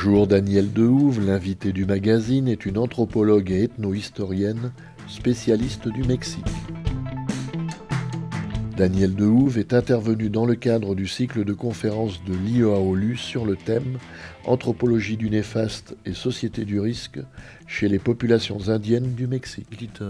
Bonjour, Danielle Dehouve, l'invitée du magazine, est une anthropologue et ethno-historienne spécialiste du Mexique. Danielle Dehouve est intervenue dans le cadre du cycle de conférences de l'IEAOLU sur le thème « Anthropologie du néfaste et société du risque chez les populations indiennes du Mexique ». Dites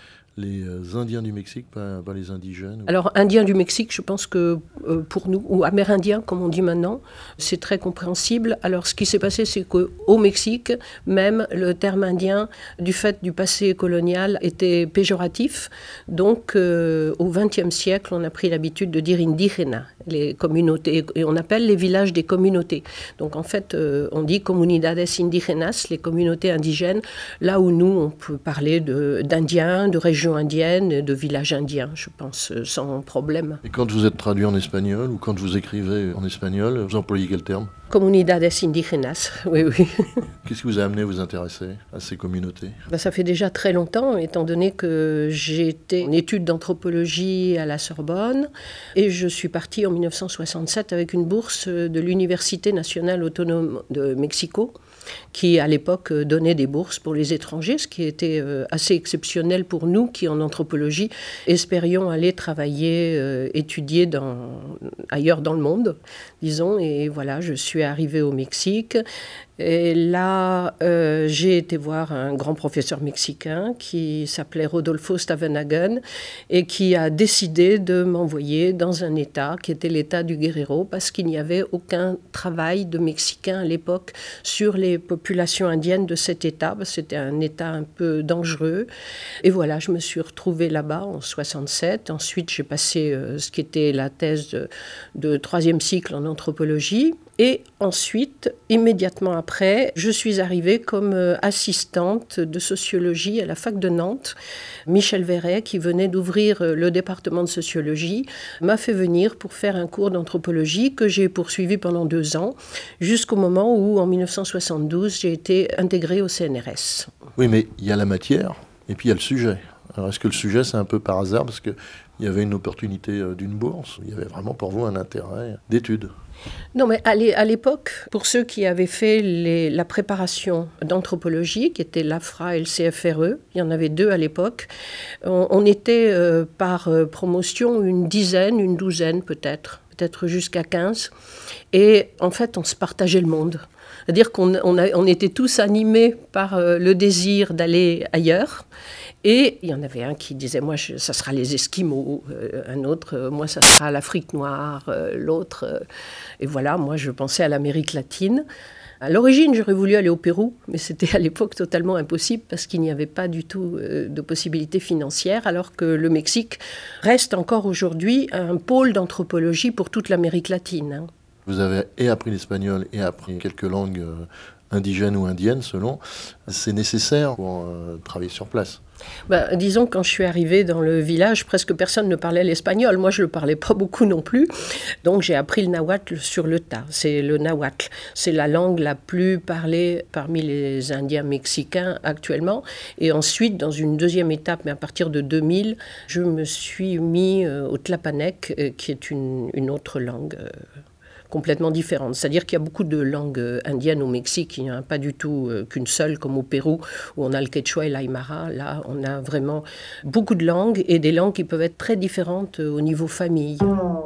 les Indiens du Mexique, pas les indigènes. Alors, Indiens du Mexique, je pense que pour nous, ou Amérindiens, comme on dit maintenant, c'est très compréhensible. Alors, ce qui s'est passé, c'est qu'au Mexique, même le terme indien, du fait du passé colonial, était péjoratif. Donc, au XXe siècle, on a pris l'habitude de dire indigena, les communautés, et on appelle les villages des communautés. Donc, en fait, on dit comunidades indígenas, les communautés indigènes, là où nous, on peut parler d'Indiens, de régions indiennes, de villages indiens, je pense, sans problème. Et quand vous êtes traduit en espagnol ou quand vous écrivez en espagnol, vous employez quel terme ? Comunidades indígenas, oui. Qu'est-ce qui vous a amené à vous intéresser à ces communautés ? Ça fait déjà très longtemps, étant donné que j'ai été en études d'anthropologie à la Sorbonne et je suis partie en 1967 avec une bourse de l'Université nationale autonome de Mexico, qui à l'époque donnait des bourses pour les étrangers, ce qui était assez exceptionnel pour nous qui en anthropologie espérions aller travailler, étudier ailleurs dans le monde, disons. Et voilà, je suis arrivée au Mexique. Et là, j'ai été voir un grand professeur mexicain qui s'appelait Rodolfo Stavenhagen et qui a décidé de m'envoyer dans un État qui était l'État du Guerrero parce qu'il n'y avait aucun travail de Mexicain à l'époque sur les populations indiennes de cet État. C'était un État un peu dangereux. Et voilà, je me suis retrouvée là-bas en 67. Ensuite, j'ai passé ce qui était la thèse de troisième cycle en anthropologie. Et ensuite, immédiatement après, je suis arrivée comme assistante de sociologie à la fac de Nantes. Michel Verret, qui venait d'ouvrir le département de sociologie, m'a fait venir pour faire un cours d'anthropologie que j'ai poursuivi pendant 2 ans, jusqu'au moment où, en 1972, j'ai été intégrée au CNRS. Oui, mais il y a la matière et puis il y a le sujet. Alors, est-ce que le sujet, c'est un peu par hasard parce qu'il y avait une opportunité d'une bourse? Il y avait vraiment pour vous un intérêt d'études? Non, mais à l'époque, pour ceux qui avaient fait la préparation d'anthropologie, qui était l'AFRA et le CFRE, il y en avait 2 à l'époque, on était par promotion une douzaine peut-être jusqu'à 15. Et en fait, on se partageait le monde. C'est-à-dire qu'on était tous animés par le désir d'aller ailleurs. Et il y en avait un qui disait, moi, ça sera les Esquimaux, un autre, moi, ça sera l'Afrique noire, l'autre. Et voilà, moi, je pensais à l'Amérique latine. À l'origine, j'aurais voulu aller au Pérou, mais c'était à l'époque totalement impossible parce qu'il n'y avait pas du tout de possibilités financières, alors que le Mexique reste encore aujourd'hui un pôle d'anthropologie pour toute l'Amérique latine. Vous avez appris l'espagnol et appris quelques langues indigènes ou indiennes, selon. C'est nécessaire pour travailler sur place. Disons, quand je suis arrivée dans le village, presque personne ne parlait l'espagnol. Moi, je ne le parlais pas beaucoup non plus. Donc, j'ai appris le nahuatl sur le tas. C'est le nahuatl. C'est la langue la plus parlée parmi les Indiens mexicains actuellement. Et ensuite, dans une deuxième étape, mais à partir de 2000, je me suis mis au tlapanec, qui est une autre langue complètement différente. C'est-à-dire qu'il y a beaucoup de langues indiennes au Mexique, il n'y en a pas du tout qu'une seule, comme au Pérou, où on a le quechua et l'aymara. Là, on a vraiment beaucoup de langues, et des langues qui peuvent être très différentes au niveau famille.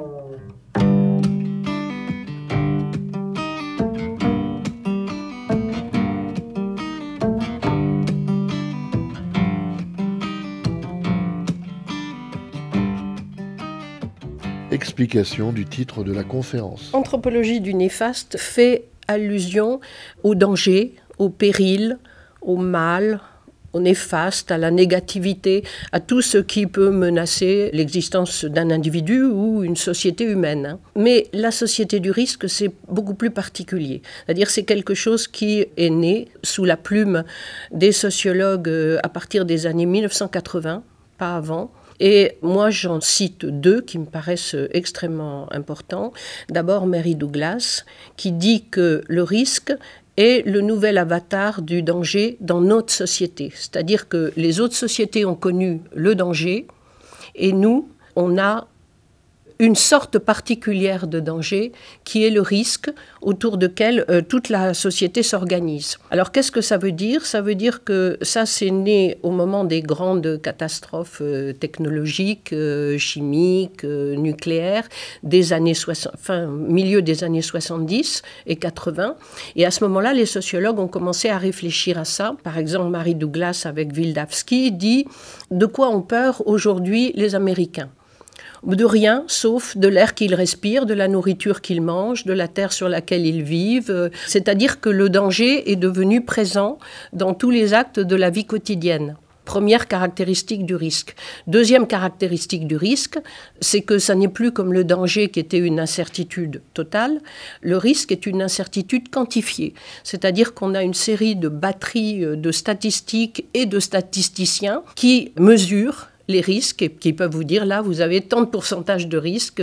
Explication du titre de la conférence. Anthropologie du néfaste fait allusion au danger, au péril, au mal, au néfaste, à la négativité, à tout ce qui peut menacer l'existence d'un individu ou une société humaine. Mais la société du risque, c'est beaucoup plus particulier. C'est-à-dire c'est quelque chose qui est né sous la plume des sociologues à partir des années 1980, pas avant. Et moi, j'en cite 2 qui me paraissent extrêmement importants. D'abord, Mary Douglas, qui dit que le risque est le nouvel avatar du danger dans notre société. C'est-à-dire que les autres sociétés ont connu le danger et nous, on a une sorte particulière de danger qui est le risque autour duquel toute la société s'organise. Alors qu'est-ce que ça veut dire ? Ça veut dire que ça c'est né au moment des grandes catastrophes technologiques, chimiques, nucléaires, des années milieu des années 70 et 80. Et à ce moment-là, les sociologues ont commencé à réfléchir à ça. Par exemple, Mary Douglas avec Wildavsky dit « De quoi ont peur aujourd'hui les Américains ? De rien, sauf de l'air qu'ils respirent, de la nourriture qu'ils mangent, de la terre sur laquelle ils vivent. C'est-à-dire que le danger est devenu présent dans tous les actes de la vie quotidienne. Première caractéristique du risque. Deuxième caractéristique du risque, c'est que ça n'est plus comme le danger qui était une incertitude totale. Le risque est une incertitude quantifiée. C'est-à-dire qu'on a une série de batteries de statistiques et de statisticiens qui mesurent les risques et qui peuvent vous dire là vous avez tant de pourcentage de risque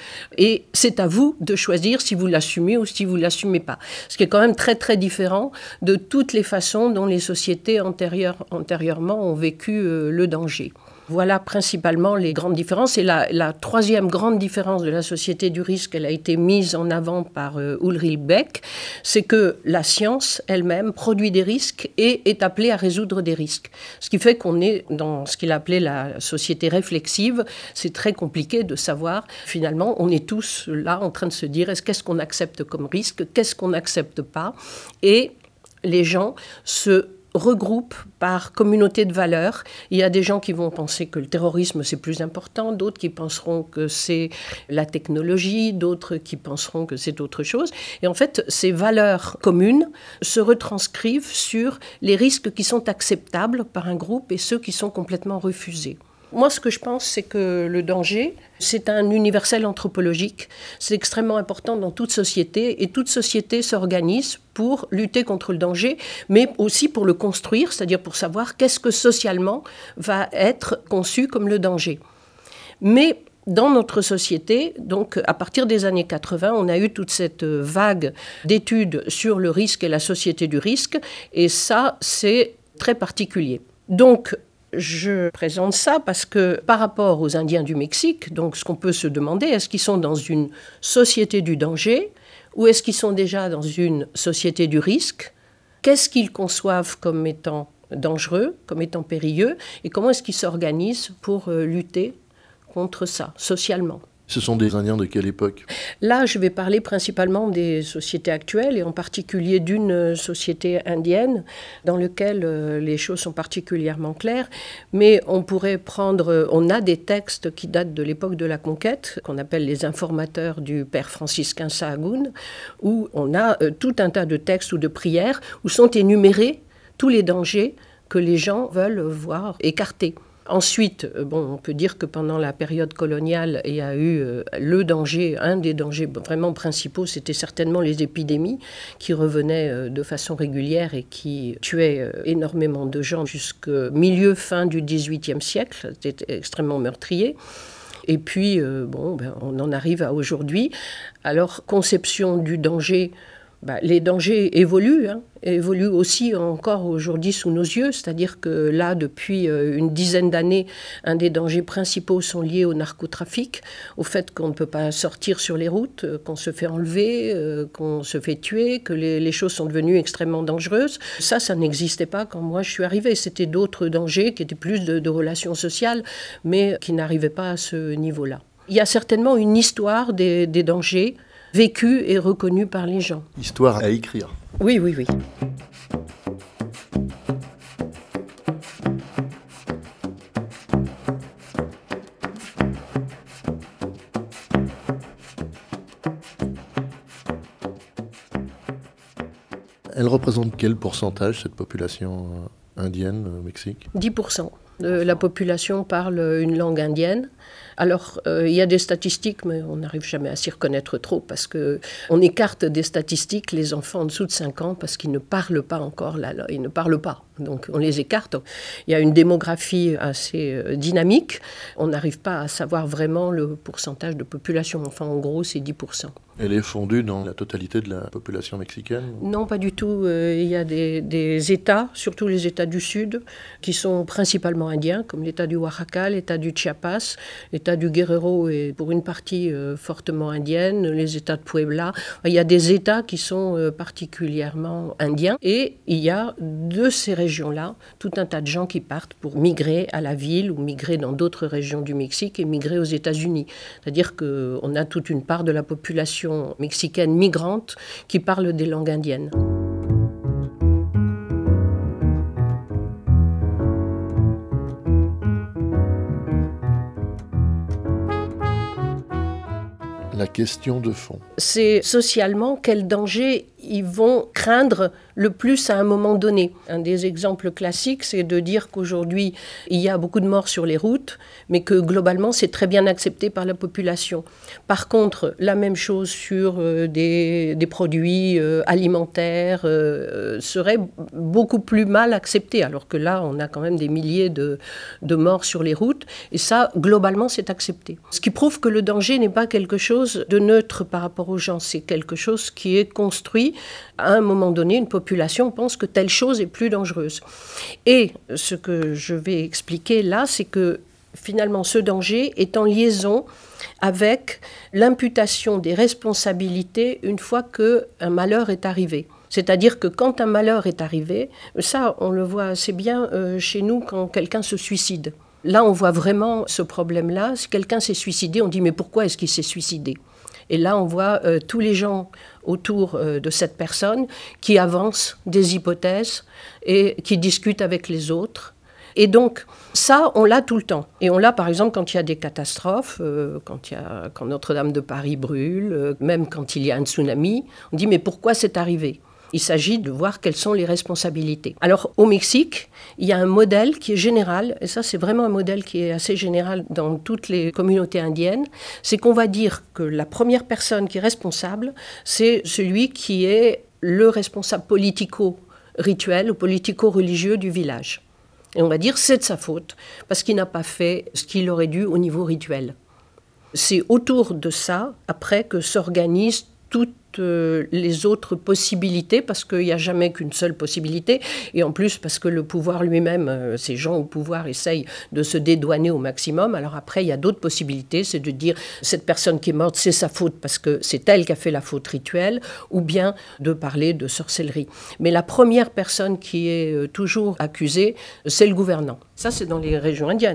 et c'est à vous de choisir si vous l'assumez ou si vous ne l'assumez pas. Ce qui est quand même très très différent de toutes les façons dont les sociétés antérieurement ont vécu le danger. Voilà principalement les grandes différences. Et la troisième grande différence de la société du risque, elle a été mise en avant par Ulrich Beck, c'est que la science elle-même produit des risques et est appelée à résoudre des risques. Ce qui fait qu'on est dans ce qu'il appelait la société réflexive. C'est très compliqué de savoir. Finalement, on est tous là en train de se dire qu'est-ce qu'on accepte comme risque, qu'est-ce qu'on n'accepte pas. Et les gens se regroupent par communauté de valeurs. Il y a des gens qui vont penser que le terrorisme c'est plus important, d'autres qui penseront que c'est la technologie, d'autres qui penseront que c'est autre chose. Et en fait, ces valeurs communes se retranscrivent sur les risques qui sont acceptables par un groupe et ceux qui sont complètement refusés. Moi, ce que je pense, c'est que le danger, c'est un universel anthropologique. C'est extrêmement important dans toute société et toute société s'organise pour lutter contre le danger, mais aussi pour le construire, c'est-à-dire pour savoir qu'est-ce que socialement va être conçu comme le danger. Mais dans notre société, donc à partir des années 80, on a eu toute cette vague d'études sur le risque et la société du risque, et ça, c'est très particulier. Donc, je présente ça parce que par rapport aux Indiens du Mexique, donc ce qu'on peut se demander, est-ce qu'ils sont dans une société du danger ou est-ce qu'ils sont déjà dans une société du risque ? Qu'est-ce qu'ils conçoivent comme étant dangereux, comme étant périlleux et comment est-ce qu'ils s'organisent pour lutter contre ça, socialement ? Ce sont des Indiens de quelle époque ? Là, je vais parler principalement des sociétés actuelles et en particulier d'une société indienne dans laquelle les choses sont particulièrement claires. Mais on a des textes qui datent de l'époque de la conquête, qu'on appelle les informateurs du père franciscain Sahagún, où on a tout un tas de textes ou de prières où sont énumérés tous les dangers que les gens veulent voir écartés. Ensuite, on peut dire que pendant la période coloniale, il y a eu le danger, un des dangers vraiment principaux, c'était certainement les épidémies qui revenaient de façon régulière et qui tuaient énormément de gens jusqu'au fin du XVIIIe siècle. C'était extrêmement meurtrier. Et puis, on en arrive à aujourd'hui. Alors, conception du danger, les dangers évoluent aussi encore aujourd'hui sous nos yeux, c'est-à-dire que là, depuis une dizaine d'années, un des dangers principaux sont liés au narcotrafic, au fait qu'on ne peut pas sortir sur les routes, qu'on se fait enlever, qu'on se fait tuer, que les choses sont devenues extrêmement dangereuses. Ça n'existait pas quand moi je suis arrivée. C'était d'autres dangers qui étaient plus de relations sociales, mais qui n'arrivaient pas à ce niveau-là. Il y a certainement une histoire des dangers vécu et reconnu par les gens. Histoire à écrire. Oui. Elle représente quel pourcentage, cette population indienne au Mexique ? 10% de la population parle une langue indienne. Alors, il y a des statistiques, mais on n'arrive jamais à s'y reconnaître trop parce qu'on écarte des statistiques les enfants en dessous de 5 ans parce qu'ils ne parlent pas encore là, ils ne parlent pas. Donc, on les écarte. Il y a une démographie assez dynamique. On n'arrive pas à savoir vraiment le pourcentage de population. Enfin, en gros, c'est 10%. Elle est fondue dans la totalité de la population mexicaine ? Non, pas du tout. Il y a des États, surtout les États du Sud, qui sont principalement indiens, comme l'État du Oaxaca, l'État du Chiapas, l'État du Guerrero est pour une partie fortement indienne, les États de Puebla. Il y a des États qui sont particulièrement indiens. Et il y a de ces régions-là tout un tas de gens qui partent pour migrer à la ville ou migrer dans d'autres régions du Mexique et migrer aux États-Unis. C'est-à-dire qu'on a toute une part de la population mexicaine migrante qui parle des langues indiennes. La question de fond. C'est socialement quel danger ils vont craindre le plus à un moment donné. Un des exemples classiques, c'est de dire qu'aujourd'hui, il y a beaucoup de morts sur les routes, mais que globalement, c'est très bien accepté par la population. Par contre, la même chose sur des produits alimentaires serait beaucoup plus mal accepté, alors que là, on a quand même des milliers de morts sur les routes, et ça, globalement, c'est accepté. Ce qui prouve que le danger n'est pas quelque chose de neutre par rapport aux gens, c'est quelque chose qui est construit. À un moment donné, une population pense que telle chose est plus dangereuse. Et ce que je vais expliquer là, c'est que finalement, ce danger est en liaison avec l'imputation des responsabilités une fois qu'un malheur est arrivé. C'est-à-dire que quand un malheur est arrivé, ça, on le voit assez bien chez nous quand quelqu'un se suicide. Là, on voit vraiment ce problème-là. Si quelqu'un s'est suicidé, on dit « mais pourquoi est-ce qu'il s'est suicidé ?» Et là, on voit tous les gens autour de cette personne qui avancent des hypothèses et qui discutent avec les autres. Et donc, ça, on l'a tout le temps. Et on l'a, par exemple, quand il y a des catastrophes, quand Notre-Dame de Paris brûle, même quand il y a un tsunami. On dit « mais pourquoi c'est arrivé ?» Il s'agit de voir quelles sont les responsabilités. Alors, au Mexique, il y a un modèle qui est général, et ça, c'est vraiment un modèle qui est assez général dans toutes les communautés indiennes, c'est qu'on va dire que la première personne qui est responsable, c'est celui qui est le responsable politico-rituel ou politico-religieux du village. Et on va dire c'est de sa faute, parce qu'il n'a pas fait ce qu'il aurait dû au niveau rituel. C'est autour de ça, après, que s'organisent toutes les autres possibilités, parce qu'il n'y a jamais qu'une seule possibilité, et en plus parce que le pouvoir lui-même, ces gens au pouvoir essayent de se dédouaner au maximum. Alors après, il y a d'autres possibilités, c'est de dire cette personne qui est morte, c'est sa faute parce que c'est elle qui a fait la faute rituelle, ou bien de parler de sorcellerie. Mais la première personne qui est toujours accusée, c'est le gouvernant. Ça, c'est dans les régions indiennes.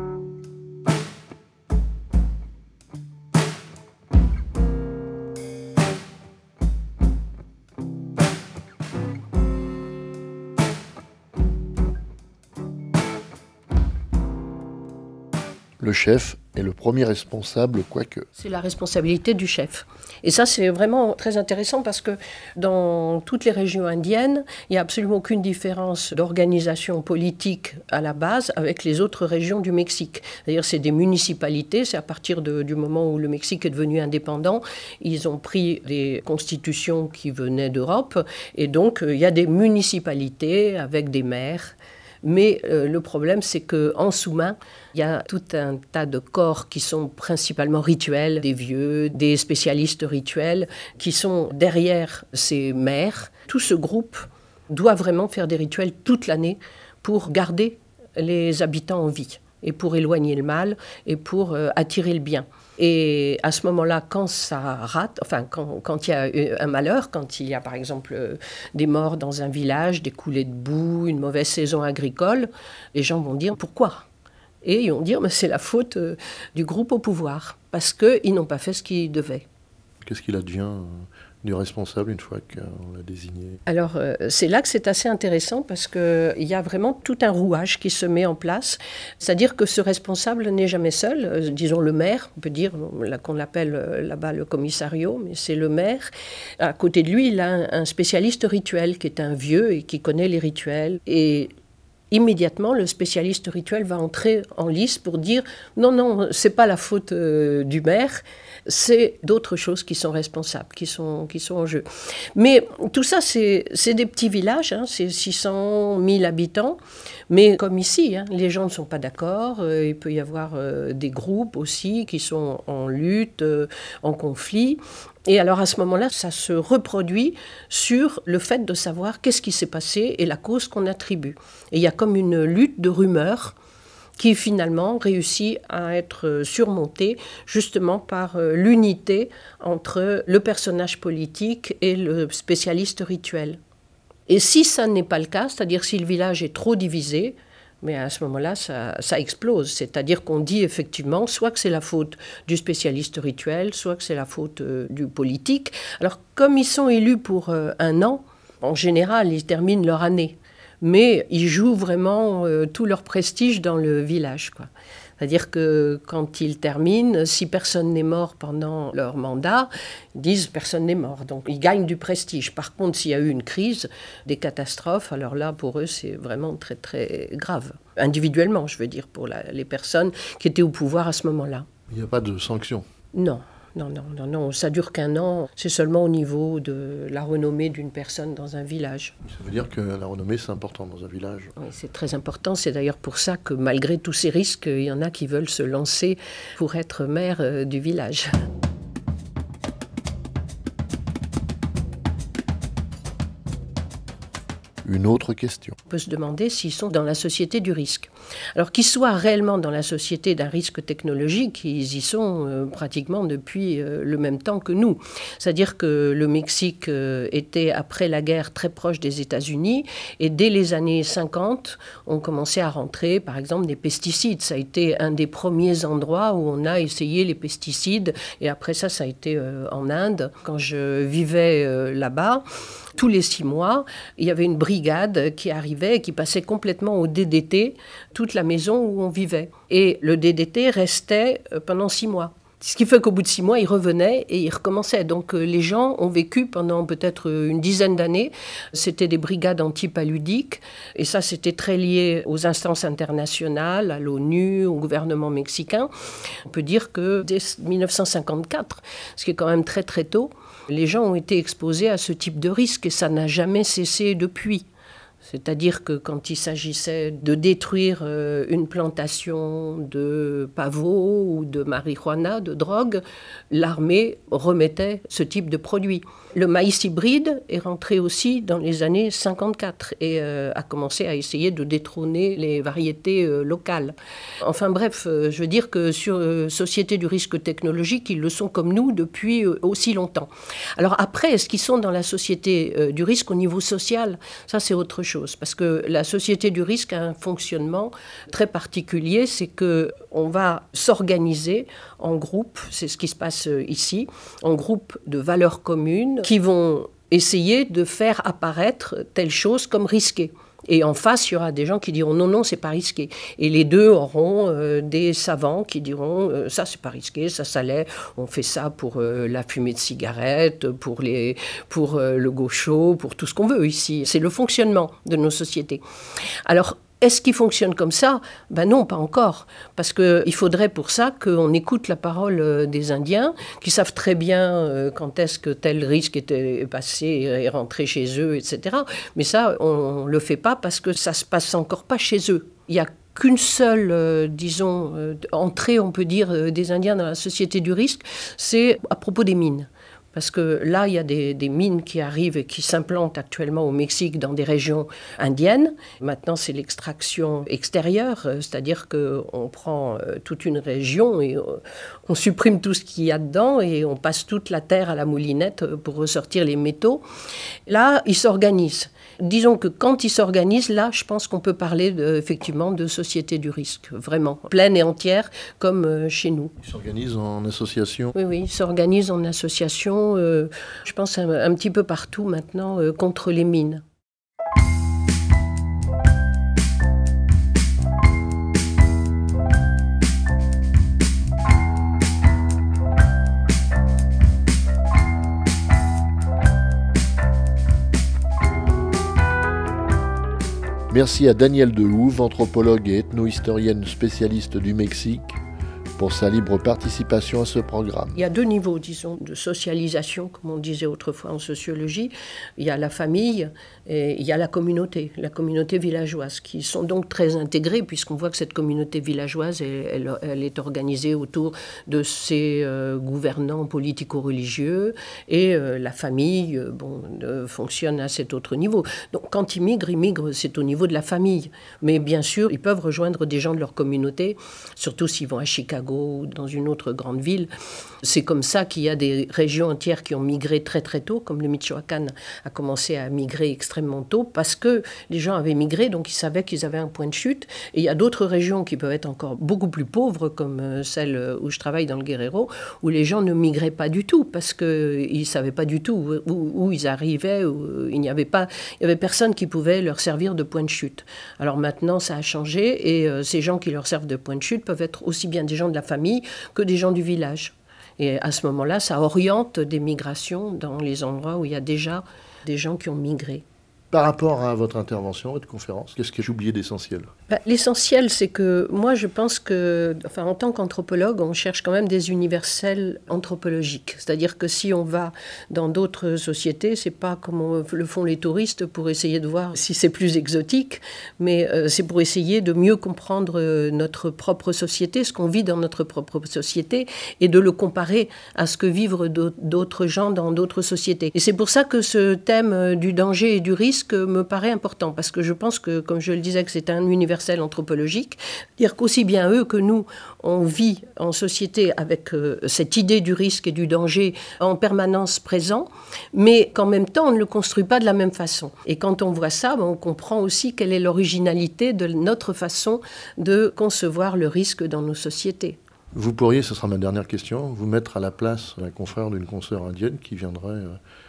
Le chef est le premier responsable, quoique. C'est la responsabilité du chef. Et ça, c'est vraiment très intéressant parce que dans toutes les régions indiennes, il n'y a absolument aucune différence d'organisation politique à la base avec les autres régions du Mexique. D'ailleurs, c'est des municipalités. C'est à partir du moment où le Mexique est devenu indépendant, ils ont pris des constitutions qui venaient d'Europe. Et donc, il y a des municipalités avec des maires. Mais le problème, c'est qu'en sous-main, il y a tout un tas de corps qui sont principalement rituels, des vieux, des spécialistes rituels, qui sont derrière ces maires. Tout ce groupe doit vraiment faire des rituels toute l'année pour garder les habitants en vie, et pour éloigner le mal, et pour attirer le bien. Et à ce moment-là, quand ça rate, enfin quand il y a un malheur, quand il y a par exemple des morts dans un village, des coulées de boue, une mauvaise saison agricole, les gens vont dire pourquoi ? Et ils vont dire mais c'est la faute du groupe au pouvoir, parce qu'ils n'ont pas fait ce qu'ils devaient. Qu'est-ce qu'il advient du responsable une fois qu'on l'a désigné ? Alors, c'est là que c'est assez intéressant parce qu'il y a vraiment tout un rouage qui se met en place. C'est-à-dire que ce responsable n'est jamais seul. Disons le maire, on peut dire qu'on l'appelle là-bas le commissariat, mais c'est le maire. À côté de lui, il a un spécialiste rituel qui est un vieux et qui connaît les rituels. Et immédiatement, le spécialiste rituel va entrer en lice pour dire « Non, c'est pas la faute du maire ». C'est d'autres choses qui sont responsables, qui sont en jeu. Mais tout ça, c'est des petits villages, hein, c'est 600 000 habitants. Mais comme ici, hein, les gens ne sont pas d'accord. Il peut y avoir des groupes aussi qui sont en lutte, en conflit. Et alors à ce moment-là, ça se reproduit sur le fait de savoir qu'est-ce qui s'est passé et la cause qu'on attribue. Et il y a comme une lutte de rumeurs qui finalement réussit à être surmonté justement par l'unité entre le personnage politique et le spécialiste rituel. Et si ça n'est pas le cas, c'est-à-dire si le village est trop divisé, mais à ce moment-là, ça explose. C'est-à-dire qu'on dit effectivement soit que c'est la faute du spécialiste rituel, soit que c'est la faute du politique. Alors, comme ils sont élus pour 1 an, en général, ils terminent leur année. Mais ils jouent vraiment tout leur prestige dans le village, quoi. C'est-à-dire que quand ils terminent, si personne n'est mort pendant leur mandat, ils disent personne n'est mort. Donc ils gagnent du prestige. Par contre, s'il y a eu une crise, des catastrophes, alors là, pour eux, c'est vraiment très, très grave. Individuellement, je veux dire, pour les personnes qui étaient au pouvoir à ce moment-là. Il n'y a pas de sanction? Non. Non, ça dure qu'1 an. C'est seulement au niveau de la renommée d'une personne dans un village. Ça veut dire que la renommée, c'est important dans un village. Oui, c'est très important. C'est d'ailleurs pour ça que malgré tous ces risques, il y en a qui veulent se lancer pour être maire du village. Une autre question. On peut se demander s'ils sont dans la société du risque. Alors qu'ils soient réellement dans la société d'un risque technologique, ils y sont pratiquement depuis le même temps que nous. C'est-à-dire que le Mexique était, après la guerre, très proche des États-Unis, et dès les années 50, on commençait à rentrer, par exemple, des pesticides. Ça a été un des premiers endroits où on a essayé les pesticides, et après ça a été en Inde. Quand je vivais là-bas, tous les 6 mois, il y avait une brigade qui arrivait et qui passait complètement au DDT toute la maison où on vivait. Et le DDT restait pendant 6 mois. Ce qui fait qu'au bout de 6 mois, il revenait et il recommençait. Donc les gens ont vécu pendant peut-être une dizaine d'années. C'était des brigades antipaludiques. Et ça, c'était très lié aux instances internationales, à l'ONU, au gouvernement mexicain. On peut dire que dès 1954, ce qui est quand même très très tôt, les gens ont été exposés à ce type de risque et ça n'a jamais cessé depuis. C'est-à-dire que quand il s'agissait de détruire une plantation de pavot ou de marijuana, de drogue, l'armée remettait ce type de produit. Le maïs hybride est rentré aussi dans les années 54 et a commencé à essayer de détrôner les variétés locales. Enfin bref, je veux dire que sur Société du risque technologique, ils le sont comme nous depuis aussi longtemps. Alors après, est-ce qu'ils sont dans la société du risque au niveau social ? Ça, c'est autre chose. Parce que la société du risque a un fonctionnement très particulier, c'est qu'on va s'organiser en groupe, c'est ce qui se passe ici, en groupe de valeurs communes qui vont essayer de faire apparaître telle chose comme risquée. Et en face, il y aura des gens qui diront non, c'est pas risqué. Et les deux auront des savants qui diront ça, c'est pas risqué, ça l'est. On fait ça pour la fumée de cigarette, pour le gaucho, pour tout ce qu'on veut ici. C'est le fonctionnement de nos sociétés. Alors, est-ce qu'il fonctionne comme ça ? Ben non, pas encore. Parce qu'il faudrait pour ça qu'on écoute la parole des Indiens, qui savent très bien quand est-ce que tel risque est passé et rentré chez eux, etc. Mais ça, on ne le fait pas parce que ça ne se passe encore pas chez eux. Il n'y a qu'une seule, entrée, on peut dire, des Indiens dans la société du risque, c'est à propos des mines. Parce que là, il y a des mines qui arrivent et qui s'implantent actuellement au Mexique dans des régions indiennes. Maintenant, c'est l'extraction extérieure, c'est-à-dire qu'on prend toute une région et on supprime tout ce qu'il y a dedans et on passe toute la terre à la moulinette pour ressortir les métaux. Là, ils s'organisent. Disons que quand ils s'organisent, là, je pense qu'on peut parler effectivement de société du risque, vraiment, pleine et entière, comme chez nous. Ils s'organisent en association ? Oui, ils s'organisent en association, je pense un petit peu partout maintenant, contre les mines. Merci à Danielle Dehouve, anthropologue et ethno-historienne spécialiste du Mexique, pour sa libre participation à ce programme. Il y a deux niveaux, disons, de socialisation, comme on disait autrefois en sociologie. Il y a la famille et il y a la communauté villageoise, qui sont donc très intégrées, puisqu'on voit que cette communauté villageoise, elle est organisée autour de ses gouvernants politico-religieux, et la famille fonctionne à cet autre niveau. Donc quand ils migrent, c'est au niveau de la famille. Mais bien sûr, ils peuvent rejoindre des gens de leur communauté, surtout s'ils vont à Chicago ou dans une autre grande ville. C'est comme ça qu'il y a des régions entières qui ont migré très très tôt, comme le Michoacán a commencé à migrer extrêmement tôt, parce que les gens avaient migré, donc ils savaient qu'ils avaient un point de chute. Et il y a d'autres régions qui peuvent être encore beaucoup plus pauvres, comme celle où je travaille dans le Guerrero, où les gens ne migraient pas du tout, parce qu'ils ne savaient pas du tout où ils arrivaient, où il n'y avait personne qui pouvait leur servir de point de chute. Alors maintenant, ça a changé, et ces gens qui leur servent de point de chute peuvent être aussi bien des gens de la famille que des gens du village. Et à ce moment-là, ça oriente des migrations dans les endroits où il y a déjà des gens qui ont migré. Par rapport à votre intervention, votre conférence, qu'est-ce que j'ai oublié d'essentiel ? L'essentiel, c'est que moi, je pense que, en tant qu'anthropologue, on cherche quand même des universels anthropologiques. C'est-à-dire que si on va dans d'autres sociétés, c'est pas comme le font les touristes pour essayer de voir si c'est plus exotique, mais c'est pour essayer de mieux comprendre notre propre société, ce qu'on vit dans notre propre société, et de le comparer à ce que vivent d'autres gens dans d'autres sociétés. Et c'est pour ça que ce thème du danger et du risque me paraît important, parce que je pense que, comme je le disais, que c'est un universel anthropologique, dire qu'aussi bien eux que nous, on vit en société avec cette idée du risque et du danger en permanence présent, mais qu'en même temps, on ne le construit pas de la même façon. Et quand on voit ça, on comprend aussi quelle est l'originalité de notre façon de concevoir le risque dans nos sociétés. Vous pourriez, ce sera ma dernière question, vous mettre à la place d'un confrère d'une consoeur indienne qui viendrait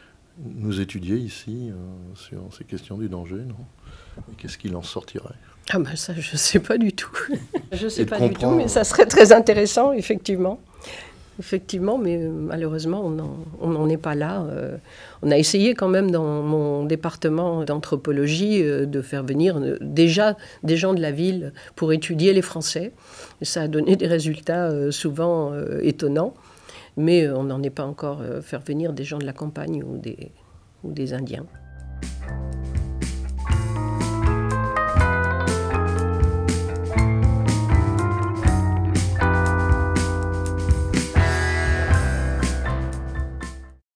nous étudier ici sur ces questions du danger, non ? Et qu'est-ce qu'il en sortirait ? Ah ben ça, je ne sais pas du tout. Je ne sais pas du tout, mais ça serait très intéressant, effectivement. Effectivement, mais malheureusement, on n'en est pas là. On a essayé quand même dans mon département d'anthropologie de faire venir déjà des gens de la ville pour étudier les Français. Et ça a donné des résultats souvent étonnants. Mais on n'en est pas encore faire venir des gens de la campagne ou des Indiens.